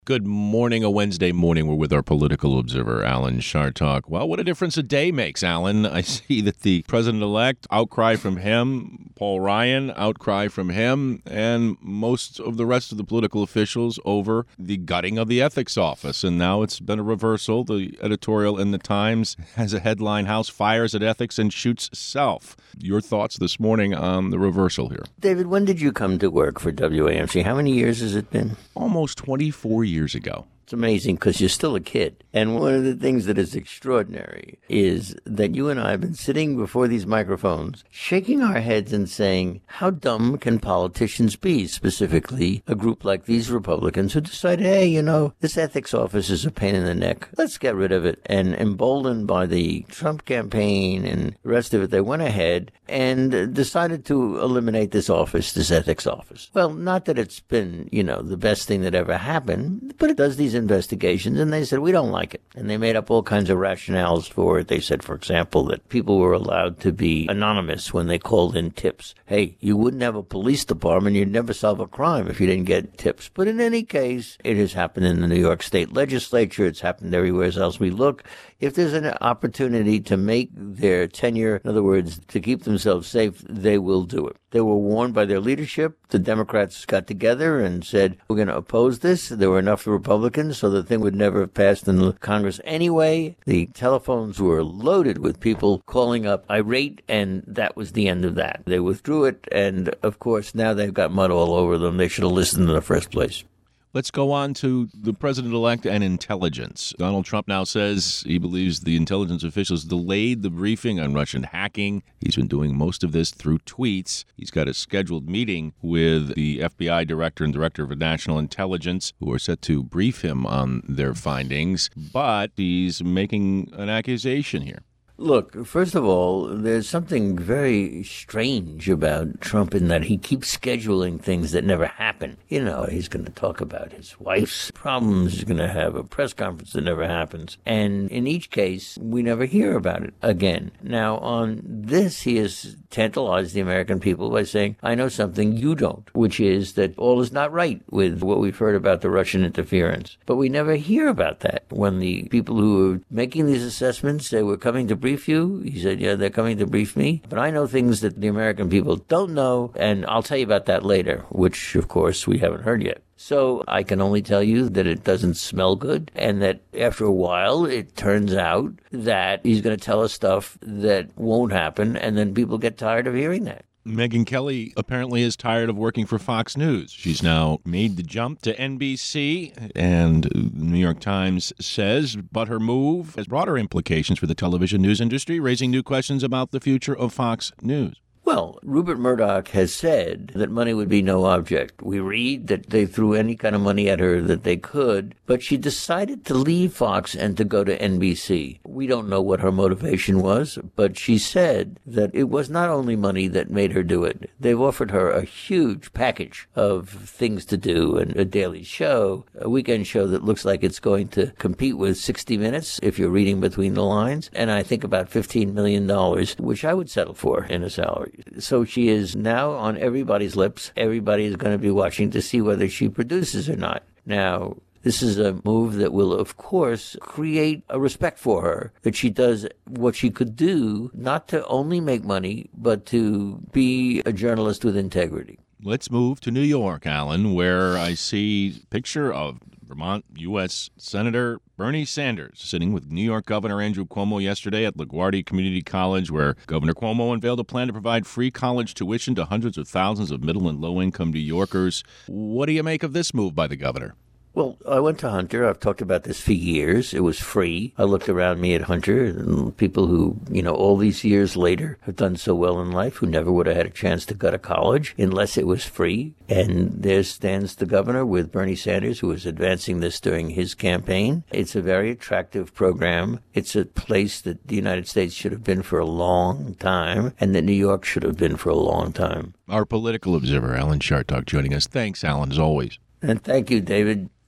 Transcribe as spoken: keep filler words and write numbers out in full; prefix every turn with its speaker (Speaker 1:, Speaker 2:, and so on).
Speaker 1: Good morning, a Wednesday morning. We're with our political observer, Alan Chartock. Well, what a difference a day makes, Alan. I see that the president-elect, outcry from him, Paul Ryan, outcry from him, and most of the rest of the political officials over the gutting of the ethics office. And now it's been a reversal. The editorial in the Times has a headline, House fires at ethics and shoots self. Your thoughts this morning on the reversal here?
Speaker 2: David, when did you come to work for W A M C? How many years has it been?
Speaker 1: Almost twenty-four years ago.
Speaker 2: It's amazing because you're still a kid. And one of the things that is extraordinary is that you and I have been sitting before these microphones, shaking our heads and saying, how dumb can politicians be, specifically a group like these Republicans who decided, hey, you know, this ethics office is a pain in the neck. Let's get rid of it. And emboldened by the Trump campaign and the rest of it, they went ahead and decided to eliminate this office, this ethics office. Well, not that it's been, you know, the best thing that ever happened, but it does these investigations, and they said, we don't like it. And they made up all kinds of rationales for it. They said, for example, that people were allowed to be anonymous when they called in tips. Hey, you wouldn't have a police department, you'd never solve a crime if you didn't get tips. But in any case, it has happened in the New York State legislature, it's happened everywhere else we look. If there's an opportunity to make their tenure, in other words, to keep themselves safe, they will do it. They were warned by their leadership. The Democrats got together and said, we're going to oppose this. There were enough Republicans, so the thing would never have passed in Congress anyway. The telephones were loaded with people calling up irate, and that was the end of that. They withdrew it, and of course, now they've got mud all over them. They should have listened in the first place.
Speaker 1: Let's go on to the president-elect and intelligence. Donald Trump now says he believes the intelligence officials delayed the briefing on Russian hacking. He's been doing most of this through tweets. He's got a scheduled meeting with the F B I director and director of national intelligence, who are set to brief him on their findings. But he's making an accusation here.
Speaker 2: Look, first of all, there's something very strange about Trump in that he keeps scheduling things that never happen. You know, he's going to talk about his wife's problems. He's going to have a press conference that never happens. And in each case, we never hear about it again. Now, on this, he has tantalized the American people by saying, I know something you don't, which is that all is not right with what we've heard about the Russian interference. But we never hear about that. When the people who are making these assessments say, we're coming to brief you, he said, yeah, they're coming to brief me. But I know things that the American people don't know, and I'll tell you about that later, which, of course, we haven't heard yet. So I can only tell you that it doesn't smell good, and that after a while, it turns out that he's going to tell us stuff that won't happen, and then people get tired of hearing that.
Speaker 1: Megyn Kelly apparently is tired of working for Fox News. She's now made the jump to N B C, and the New York Times says, but her move has broader implications for the television news industry, raising new questions about the future of Fox News.
Speaker 2: Well, Rupert Murdoch has said that money would be no object. We read that they threw any kind of money at her that they could, but she decided to leave Fox and to go to N B C. We don't know what her motivation was, but she said that it was not only money that made her do it. They've offered her a huge package of things to do, and a daily show, a weekend show that looks like it's going to compete with sixty minutes, if you're reading between the lines, and I think about fifteen million dollars, which I would settle for in a salary. So she is now on everybody's lips. Everybody is going to be watching to see whether she produces or not. Now, this is a move that will, of course, create a respect for her, that she does what she could do, not to only make money, but to be a journalist with integrity.
Speaker 1: Let's move to New York, Alan, where I see a picture of Vermont U S Senator Bernie Sanders sitting with New York Governor Andrew Cuomo yesterday at LaGuardia Community College, where Governor Cuomo unveiled a plan to provide free college tuition to hundreds of thousands of middle and low-income New Yorkers. What do you make of this move by the governor?
Speaker 2: Well, I went to Hunter. I've talked about this for years. It was free. I looked around me at Hunter, and people who, you know, all these years later have done so well in life, who never would have had a chance to go to college unless it was free. And there stands the governor with Bernie Sanders, who was advancing this during his campaign. It's a very attractive program. It's a place that the United States should have been for a long time, and that New York should have been for a long time.
Speaker 1: Our political observer, Alan Chartock, joining us. Thanks, Alan, as always.
Speaker 2: And thank you, David.